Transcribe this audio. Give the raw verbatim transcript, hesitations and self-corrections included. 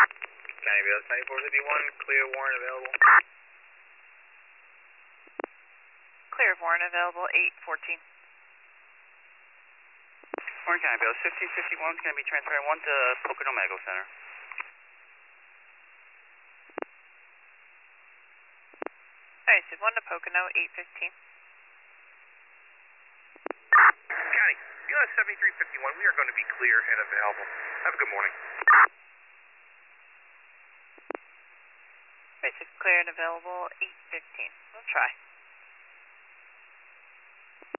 County Bill seventy-four fifty-one, clear warrant available. Clear warrant available, eight fourteen. Orange County Bill fifteen fifty-one is going to be transferring one to Pocono Medical Center. Alright, so one to Pocono, eight fifteen. County, B L S seventy-three fifty-one, we are going to be clear and available. Have a good morning. Alright, so clear and available, eight fifteen. We'll try.